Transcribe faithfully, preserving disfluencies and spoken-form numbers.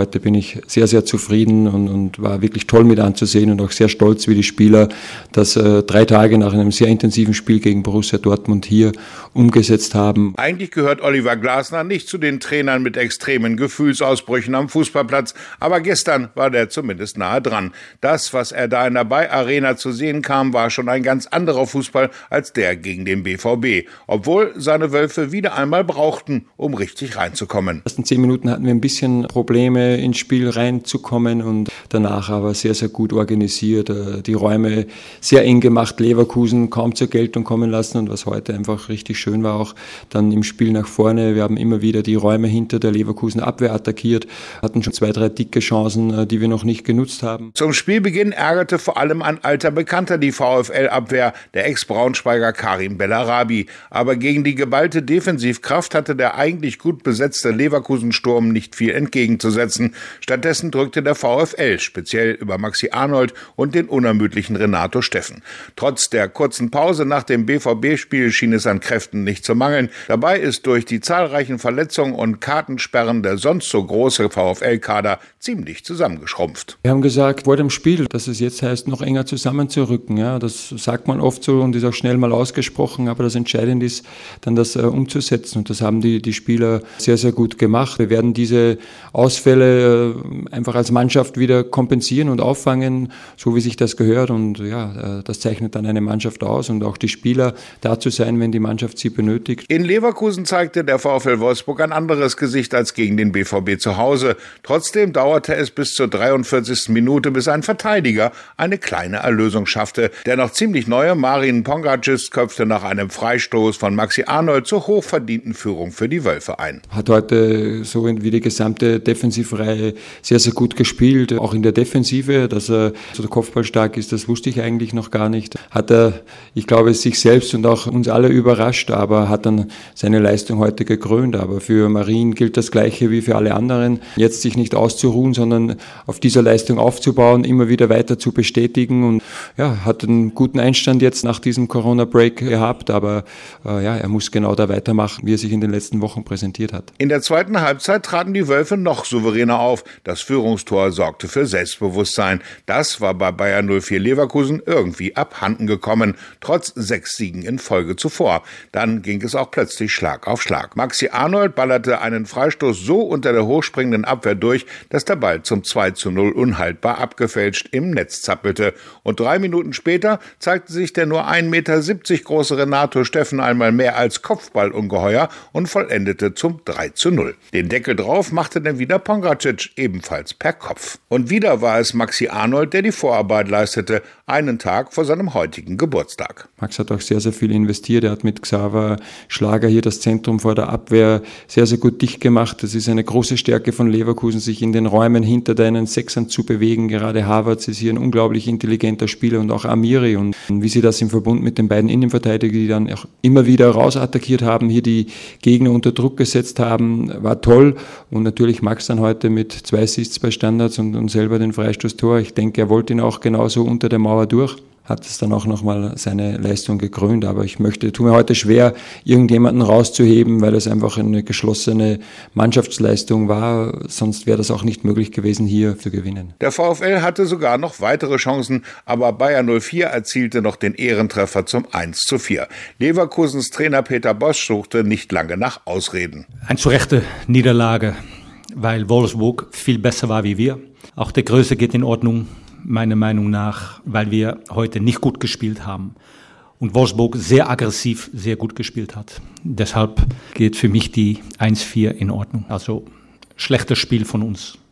heute bin ich sehr, sehr zufrieden und, und war wirklich toll mit anzusehen und auch sehr stolz, wie die Spieler das äh, drei Tage nach einem sehr intensiven Spiel gegen Borussia Dortmund hier umgesetzt haben. Eigentlich gehört Oliver Glasner nicht zu den Trainern mit extremen Gefühlsausbrüchen am Fußballplatz, aber gestern war der zumindest nahe dran. Das, was er da in der Bayer Arena zu sehen kam, war schon ein ganz anderer Fußball als der gegen den B V B, obwohl seine Wölfe wieder einmal brauchten, um richtig reinzukommen. In den ersten zehn Minuten hatten wir ein bisschen Probleme, ins Spiel reinzukommen und danach aber sehr, sehr gut organisiert, die Räume sehr eng gemacht, Leverkusen kaum zur Geltung kommen lassen und was heute einfach richtig schön war, auch dann im Spiel nach vorne. Wir haben immer wieder die Räume hinter der Leverkusener Abwehr attackiert, hatten schon zwei, drei dicke Chancen, die wir noch nicht genutzt haben. Zum Spielbeginn ärgerte vor allem ein alter Bekannter die VfL-Abwehr, der Ex-Braunschweiger Karim Bellarabi. Aber gegen die geballte Defensivkraft hatte der eigentlich gut besetzte Leverkusen-Sturm nicht viel entgegenzusetzen. Stattdessen drückte der VfL, speziell über Maxi Arnold und den unermüdlichen Renato Steffen. Trotz der kurzen Pause nach dem B V B-Spiel schien es an Kräften nicht zu mangeln. Dabei ist durch die zahlreichen Verletzungen und Kartensperren der sonst so große VfL-Kader ziemlich zusammengeschrumpft. Wir haben gesagt vor dem Spiel, dass es jetzt heißt, noch enger zusammenzurücken. Ja, das sagt man oft so und ist auch schnell mal ausgesprochen, aber das Entscheidende ist, dann das äh, umzusetzen. Und das haben die, die Spieler sehr, sehr gut gemacht. Wir werden diese Ausfälle äh, einfach als Mannschaft wieder kompensieren und auffangen, so wie sich das gehört. Und ja, äh, das zeichnet dann eine Mannschaft aus und auch die Spieler da zu sein, wenn die Mannschaft sie benötigt. In Leverkusen zeigte der VfL Wolfsburg ein anderes Gesicht als gegen den B V B zu Hause. Trotzdem dauerte es bis zur dreiundvierzigsten Minute, bis ein Verteidiger eine kleine Erlösung schaffte. Der noch ziemlich neue Marin Pongracic köpfte nach einem Freistoß von Maxi Arnold zur hochverdienten Führung für die Wölfe ein. Hat heute so wie die gesamte Defensivreihe sehr, sehr gut gespielt. Auch in der Defensive, dass er so kopfballstark ist, das wusste ich eigentlich noch gar nicht. Hat er, ich glaube, sich selbst und auch uns alle überrascht, aber hat dann seine Leistung heute gekrönt. Aber für Marin gilt das Gleiche wie für alle anderen. Jetzt sich nicht auszuruhen, sondern auf dieser Leistung aufzubauen, immer wieder weiter zu bestätigen und ja, hat einen guten Einstand jetzt nach diesem Corona-Break gehabt, aber äh, ja, er muss genau da weitermachen, wie er sich in den letzten Wochen präsentiert hat. In der zweiten Halbzeit traten die Wölfe noch souveräner auf. Das Führungstor sorgte für Selbstbewusstsein. Das war bei Bayer null vier Leverkusen irgendwie abhanden gekommen, trotz sechs Siegen in Folge zuvor. Dann ging es auch plötzlich Schlag auf Schlag. Maxi Arnold ballerte einen Freistoß so unter der hochspringenden Abwehr durch, dass der Ball zum zwei zu null unhaltbar abgefälscht im Netz zappelte. Und drei Minuten später zeigte sich der nur ein Meter siebzig große Renato Steffen einmal mehr als Kopfballungeheuer und vollendete zum drei zu null. Den Deckel drauf machte dann wieder Pongracic, ebenfalls per Kopf. Und wieder war es Maxi Arnold, der die Vorarbeit leistete, einen Tag vor seinem heutigen Geburtstag. Max hat auch sehr, sehr viel investiert. Er hat mit Xaver Schlager hier das Zentrum vor der Abwehr sehr, sehr gut dicht gemacht. Das ist eine große Stärke von Leverkusen, sich in den Räumen hinter deinen Sechsern zu bewegen. Gerade Havertz ist hier ein unglaublich intelligenter Spieler und auch Amiri. Und wie sie das im Verbund mit den beiden Innenverteidigern, die dann auch immer wieder rausattackiert haben, hier die Gegner unter Druck gesetzt haben, war toll. Und natürlich Max dann heute mit zwei Assists bei Standards und, und selber den Freistoßtor. Ich denke, er wollte ihn auch genauso unter der Mauer durch. Hat es dann auch nochmal seine Leistung gekrönt. Aber ich möchte, tue mir heute schwer, irgendjemanden rauszuheben, weil es einfach eine geschlossene Mannschaftsleistung war. Sonst wäre das auch nicht möglich gewesen, hier zu gewinnen. Der VfL hatte sogar noch weitere Chancen, aber Bayer null vier erzielte noch den Ehrentreffer zum eins zu vier. Leverkusens Trainer Peter Bosz suchte nicht lange nach Ausreden. Eine zu rechte Niederlage, weil Wolfsburg viel besser war wie wir. Auch der Größe geht in Ordnung, meiner Meinung nach, weil wir heute nicht gut gespielt haben und Wolfsburg sehr aggressiv, sehr gut gespielt hat. Deshalb geht für mich die eins vier in Ordnung. Also schlechtes Spiel von uns.